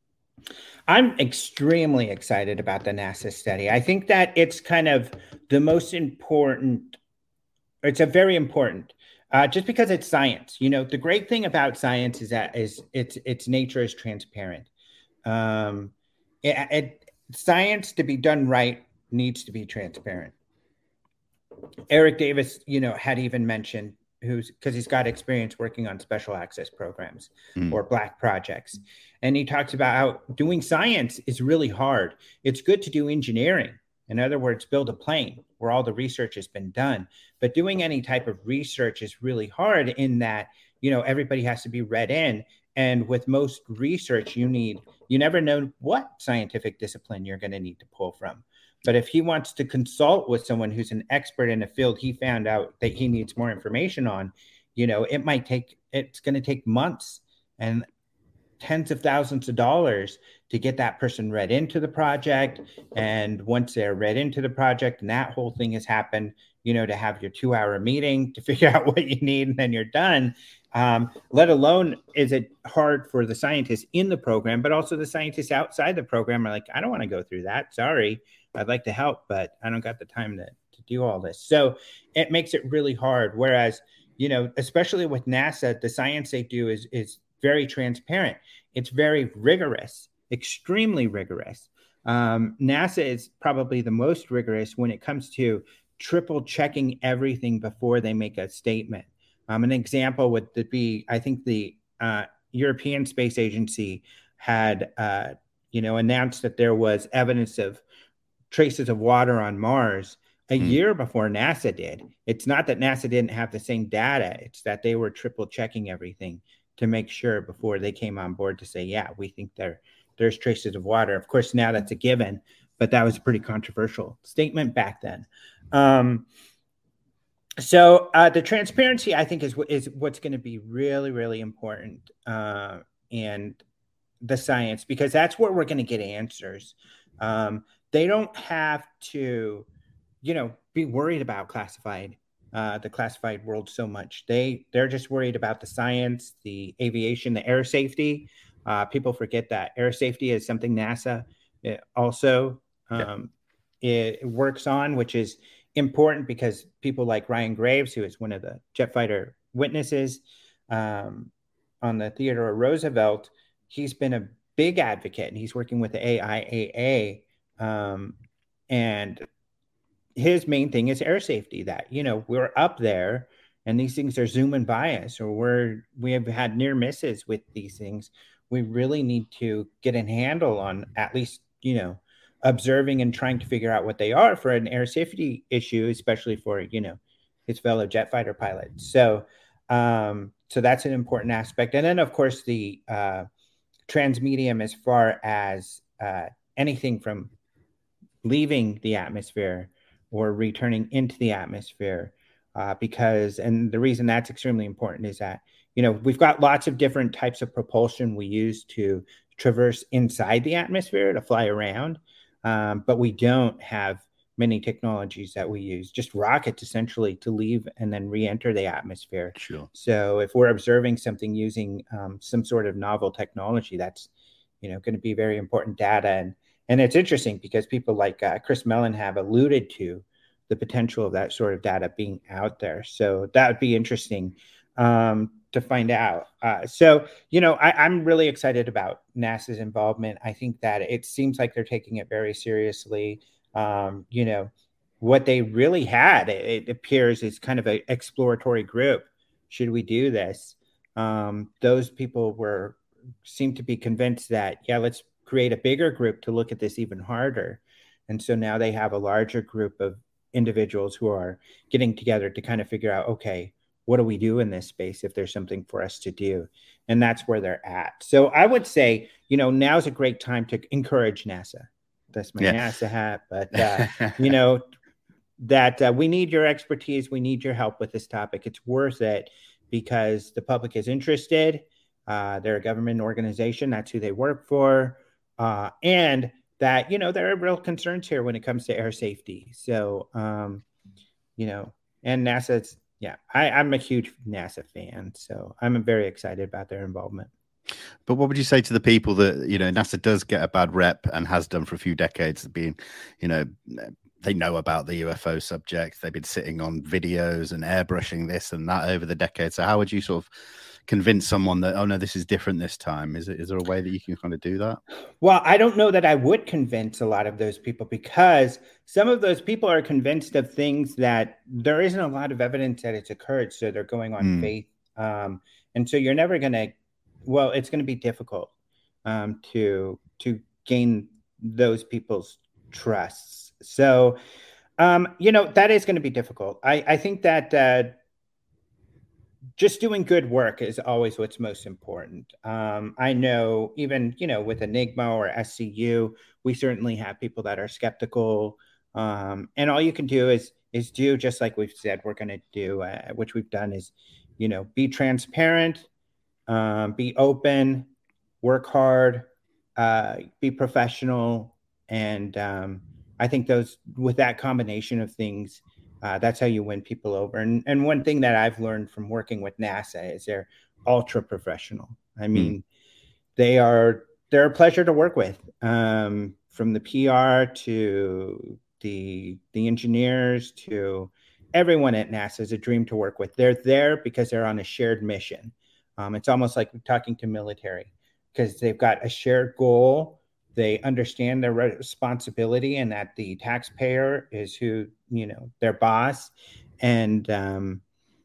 I'm extremely excited about the NASA study. I think that it's kind of the most important, it's a very important, Uh, just because it's science. You know, the great thing about science is that is its its nature is transparent. Um, it, it, science, to be done right, needs to be transparent. Eric Davis, you know, had even mentioned who's because he's got experience working on special access programs mm. or black projects. And he talks about how doing science is really hard. It's good to do engineering. In other words, build a plane where all the research has been done. But doing any type of research is really hard in that, you know, everybody has to be read in. And with most research, you need, you never know what scientific discipline you're going to need to pull from. But if he wants to consult with someone who's an expert in a field he found out that he needs more information on, you know, it might take, it's going to take months and tens of thousands of dollars to get that person read into the project. And once they're read into the project and that whole thing has happened, you know, to have your two hour meeting to figure out what you need and then you're done. Um, let alone is it hard for the scientists in the program, but also the scientists outside the program are like, I don't want to go through that. Sorry. I'd like to help, but I don't got the time to, to do all this. So it makes it really hard. Whereas, you know, especially with NASA, the science they do is, is very transparent. It's very rigorous, extremely rigorous. Um, NASA is probably the most rigorous when it comes to triple checking everything before they make a statement. Um, an example would be, I think the uh, European Space Agency had, uh, you know, announced that there was evidence of traces of water on Mars a mm. year before NASA did. It's not that NASA didn't have the same data. It's that they were triple checking everything to make sure before they came on board to say, yeah, we think there, there's traces of water. Of course, now that's a given, but that was a pretty controversial statement back then. Um, so uh, the transparency, I think, is, is what's going to be really, really important. Uh, and the science, because that's where we're going to get answers. Um, They don't have to, you know, be worried about classified, uh, the classified world so much. They, they're just worried about the science, the aviation, the air safety. Uh, people forget that air safety is something NASA also um, yeah. it works on, which is important because people like Ryan Graves, who is one of the jet fighter witnesses um, on the Theodore Roosevelt, he's been a big advocate and he's working with the A I A A. Um, and his main thing is air safety, that, you know, we're up there and these things are zooming by us, or we're, we have had near misses with these things. We really need to get a handle on at least, you know, observing and trying to figure out what they are for an air safety issue, especially for, you know, his fellow jet fighter pilots. So, um, so that's an important aspect. And then of course the, uh, transmedium, as far as, uh, anything from leaving the atmosphere or returning into the atmosphere, uh, because, and the reason that's extremely important is that, you know, we've got lots of different types of propulsion we use to traverse inside the atmosphere to fly around, um, but we don't have many technologies that we use, just rockets essentially to leave and then re-enter the atmosphere. Sure. So if we're observing something using um, some sort of novel technology, that's, you know, going to be very important data. And And it's interesting because people like uh, Chris Mellon have alluded to the potential of that sort of data being out there. So that would be interesting um, to find out. Uh, so, you know, I, I'm really excited about NASA's involvement. I think that it seems like they're taking it very seriously. Um, you know, what they really had, it, it appears, is kind of an exploratory group. Should we do this? Um, those people were seem to be convinced that, yeah, let's create a bigger group to look at this even harder. And so now they have a larger group of individuals who are getting together to kind of figure out, okay, what do we do in this space if there's something for us to do? And that's where they're at. So I would say, you know, now's a great time to encourage NASA. That's my yeah. NASA hat. But, uh, you know, that uh, we need your expertise. We need your help with this topic. It's worth it because the public is interested. Uh, they're a government organization. That's who they work for. Uh, and that, you know, there are real concerns here when it comes to air safety. So, um, you know, and NASA's, yeah, I, I'm a huge NASA fan. So I'm very excited about their involvement. But what would you say to the people that, you know, NASA does get a bad rep and has done for a few decades, being, you know, they know about the U F O subject. They've been sitting on videos and airbrushing this and that over the decades. So how would you sort of convince someone that, oh no, this is different this time? Is it, is there a way that you can kind of do that? Well, I don't know that I would convince a lot of those people, because some of those people are convinced of things that there isn't a lot of evidence that it's occurred. So they're going on mm. faith. Um, and so you're never going to, well, it's going to be difficult um, to, to gain those people's trusts. So, um, you know, that is going to be difficult. I, I think that uh, just doing good work is always what's most important. Um, I know even, you know, with Enigma or S C U, we certainly have people that are skeptical. Um, and all you can do is, is do just like we've said we're going to do, uh, which we've done is, you know, be transparent, um, be open, work hard, uh, be professional. And um, I think those, with that combination of things, Uh, that's how you win people over. And and one thing that I've learned from working with NASA is they're ultra professional. I mean, mm. they are, they're a pleasure to work with, um, from the P R to the, the engineers to everyone at NASA is a dream to work with. They're there because they're on a shared mission. Um, it's almost like talking to military, because they've got a shared goal. They understand their responsibility and that the taxpayer is who, you know, their boss. And um,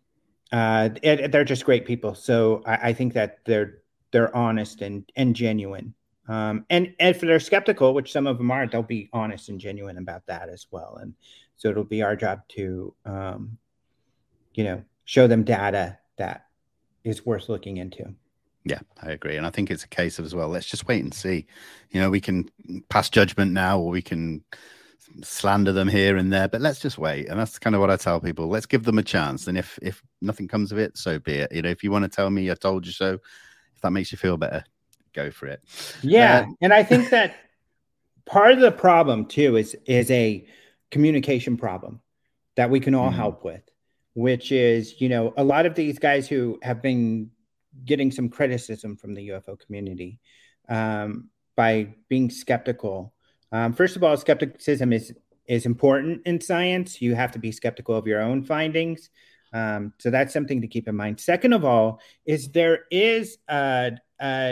uh, it, they're just great people. So I, I think that they're they're honest and, and genuine. Um, and, and if they're skeptical, which some of them are, they'll be honest and genuine about that as well. And so it'll be our job to, um, you know, show them data that is worth looking into. Yeah, I agree. And I think it's a case of as well, let's just wait and see. You know, we can pass judgment now, or we can slander them here and there, but let's just wait. And that's kind of what I tell people. Let's give them a chance. And if if nothing comes of it, so be it. You know, if you want to tell me I told you so, if that makes you feel better, go for it. Yeah. Uh, and I think that part of the problem too is is a communication problem that we can all mm-hmm. help with, which is, you know, a lot of these guys who have been getting some criticism from the U F O community um, by being skeptical. Um, first of all, skepticism is is important in science. You have to be skeptical of your own findings. Um, so that's something to keep in mind. Second of all, is there is a, a,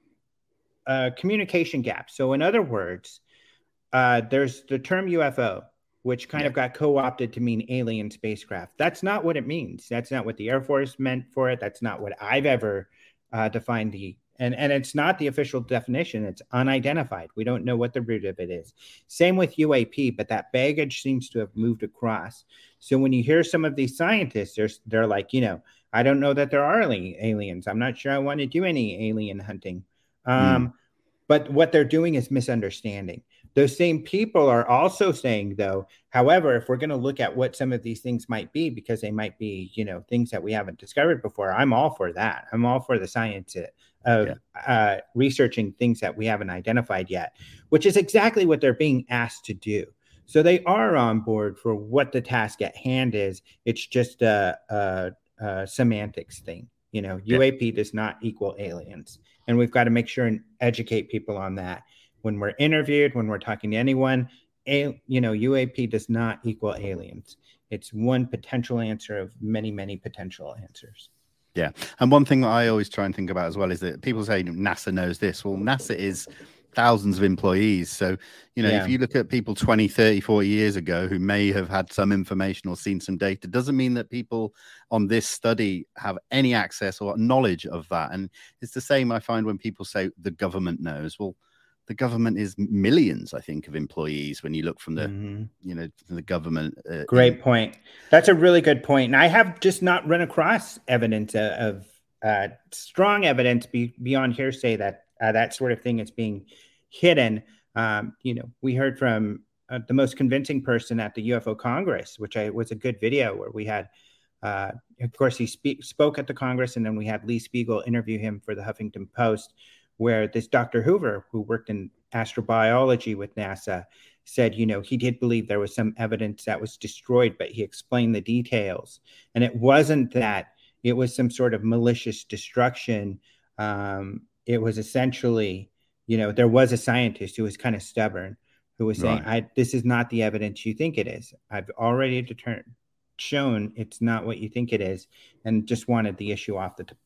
a communication gap. So in other words, uh, there's the term U F O, which kind yeah. of got co-opted to mean alien spacecraft. That's not what it means. That's not what the Air Force meant for it. That's not what I've ever uh, defined the, and, and it's not the official definition. It's unidentified. We don't know what the root of it is. Same with U A P, but that baggage seems to have moved across. So when you hear some of these scientists, they're, they're like, you know, I don't know that there are any aliens. I'm not sure I want to do any alien hunting. Um, mm. But what they're doing is misunderstanding. Those same people are also saying, though, however, if we're going to look at what some of these things might be, because they might be, you know, things that we haven't discovered before, I'm all for that. I'm all for the science of yeah. uh, researching things that we haven't identified yet, which is exactly what they're being asked to do. So they are on board for what the task at hand is. It's just a, a, a semantics thing. You know, yeah. U A P does not equal aliens. And we've got to make sure and educate people on that. When we're interviewed, when we're talking to anyone, a, you know, U A P does not equal aliens. It's one potential answer of many, many potential answers. Yeah. And one thing that I always try and think about as well is that people say NASA knows this. Well, NASA is thousands of employees. So, you know, yeah. if you look at people twenty, thirty, forty years ago who may have had some information or seen some data, doesn't mean that people on this study have any access or knowledge of that. And it's the same I find when people say the government knows. Well, the government is millions, I think, of employees when you look from the, mm-hmm. you know, from the government. Uh, Great in... point. That's a really good point. And I have just not run across evidence of uh, strong evidence be, beyond hearsay that uh, that sort of thing is being hidden. Um, you know, we heard from uh, the most convincing person at the U F O Congress, which I, was a good video where we had, uh, of course, he spe- spoke at the Congress, and then we had Lee Spiegel interview him for the Huffington Post, where this Doctor Hoover, who worked in astrobiology with NASA, said, you know, he did believe there was some evidence that was destroyed, but he explained the details. And it wasn't that it was some sort of malicious destruction. Um, it was essentially, you know, there was a scientist who was kind of stubborn, who was saying, right. I, this is not the evidence you think it is. I've already determined, shown it's not what you think it is, and just wanted the issue off the,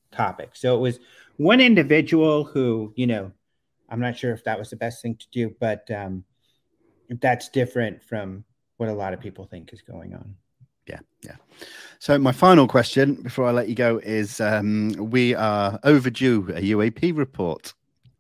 topic. So it was one individual who, you know, I'm not sure if that was the best thing to do, but um, that's different from what a lot of people think is going on. Yeah, yeah. So my final question before I let you go is um, we are overdue a U A P report.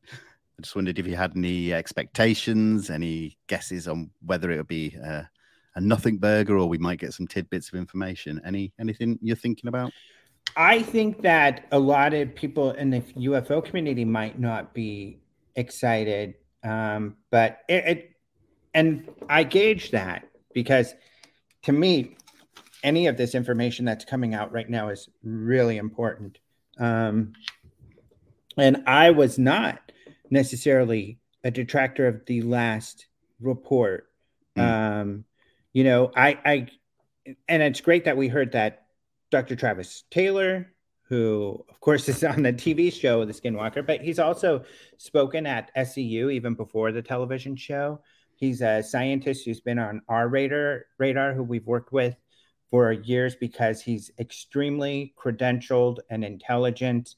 I just wondered if you had any expectations, any guesses on whether it would be uh, a nothing burger or we might get some tidbits of information. Any anything you're thinking about? I think that a lot of people in the U F O community might not be excited, um, but it, it, and I gauge that because to me, any of this information that's coming out right now is really important. Um, and I was not necessarily a detractor of the last report. Mm. Um, you know, I, I, and it's great that we heard that Doctor Travis Taylor, who of course is on the T V show The Skinwalker, but he's also spoken at S C U even before the television show. He's a scientist who's been on our radar, radar who we've worked with for years because he's extremely credentialed and intelligent.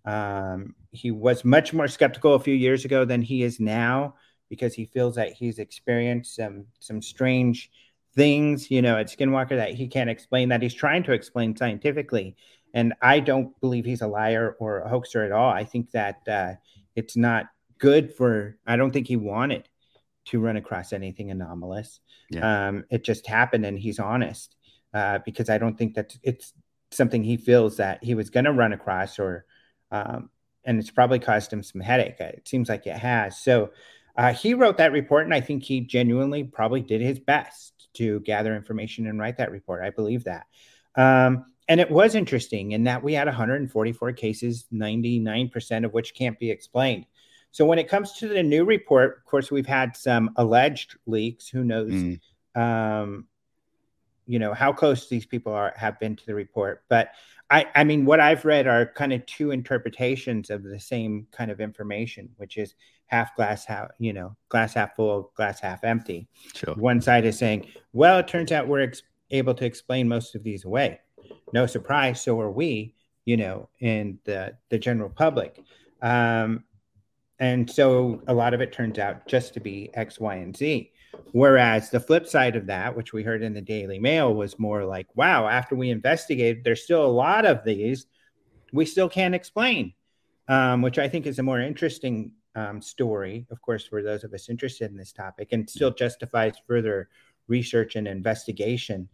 Um, he was much more skeptical a few years ago than he is now because he feels that he's experienced some some strange things, you know, at Skinwalker that he can't explain, that he's trying to explain scientifically. And I don't believe he's a liar or a hoaxer at all. I think that uh, it's not good for, I don't think he wanted to run across anything anomalous. Yeah. Um, it just happened and he's honest. Uh, because I don't think that it's something he feels that he was going to run across or, um, and it's probably caused him some headache. It seems like it has. So uh, he wrote that report, and I think he genuinely probably did his best to gather information and write that report. I believe that. Um, and it was interesting in that we had one hundred forty-four cases, ninety-nine percent of which can't be explained. So when it comes to the new report, of course, we've had some alleged leaks. Who knows? Mm. Um, you know, how close these people are have been to the report. But I, I mean, what I've read are kind of two interpretations of the same kind of information, which is half glass, half, you know, glass half full, glass half empty. Sure. One side is saying, well, it turns out we're ex- able to explain most of these away. No surprise. So are we, you know, in the, the general public. Um, and so a lot of it turns out just to be X, Y, and Z. Whereas the flip side of that, which we heard in the Daily Mail, was more like, wow, after we investigated, there's still a lot of these we still can't explain, um, which I think is a more interesting um, story, of course, for those of us interested in this topic, and still justifies further research and investigation.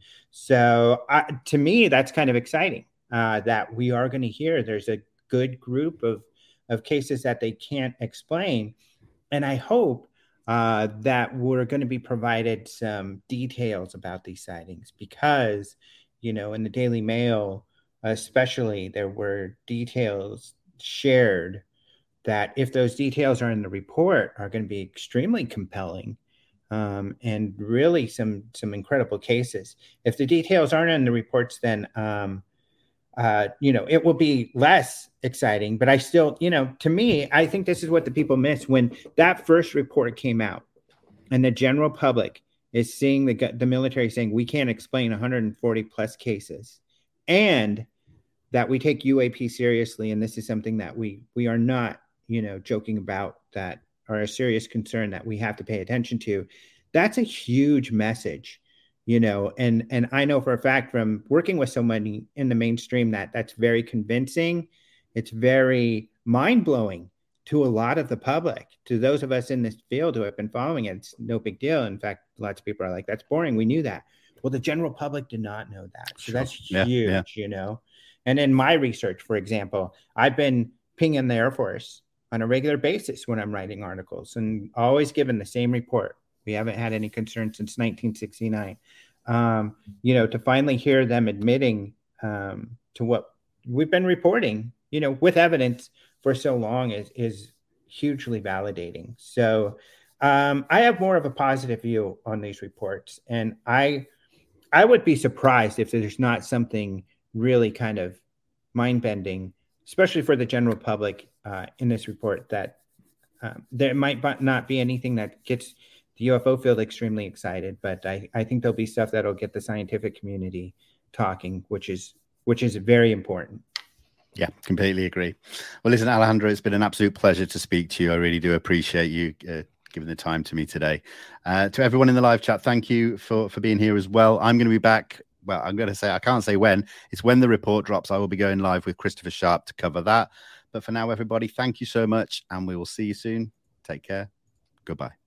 So uh, to me, that's kind of exciting uh, that we are going to hear there's a good group of, of cases that they can't explain. And I hope Uh, that we're going to be provided some details about these sightings because, you know, in the Daily Mail, especially, there were details shared that if those details are in the report are going to be extremely compelling um, and really some some incredible cases. If the details aren't in the reports, then um, Uh, you know, it will be less exciting, but I still, you know, to me, I think this is what the people miss when that first report came out and the general public is seeing the, the military saying we can't explain one hundred forty plus cases and that we take U A P seriously. And this is something that we, we are not, you know, joking about, that are a serious concern that we have to pay attention to. That's a huge message. You know, and and I know for a fact from working with so many in the mainstream that that's very convincing. It's very mind-blowing to a lot of the public. To those of us in this field who have been following it, it's no big deal. In fact, lots of people are like, that's boring. We knew that. Well, the general public did not know that. So sure. That's huge, yeah, yeah. you know. And in my research, for example, I've been pinging the Air Force on a regular basis when I'm writing articles and always given the same report. We haven't had any concerns since nineteen sixty-nine. Um, you know, to finally hear them admitting um, to what we've been reporting, you know, with evidence for so long is, is hugely validating. So um, I have more of a positive view on these reports. And I, I would be surprised if there's not something really kind of mind-bending, especially for the general public uh, in this report, that um, there might not be anything that gets the U F O field extremely excited, but I, I think there'll be stuff that'll get the scientific community talking, which is which is very important. Yeah, completely agree. Well, listen, Alejandro, it's been an absolute pleasure to speak to you. I really do appreciate you uh, giving the time to me today. Uh, to everyone in the live chat, thank you for, for being here as well. I'm going to be back. Well, I'm going to say, I can't say when. It's when the report drops. I will be going live with Christopher Sharp to cover that. But for now, everybody, thank you so much. And we will see you soon. Take care. Goodbye.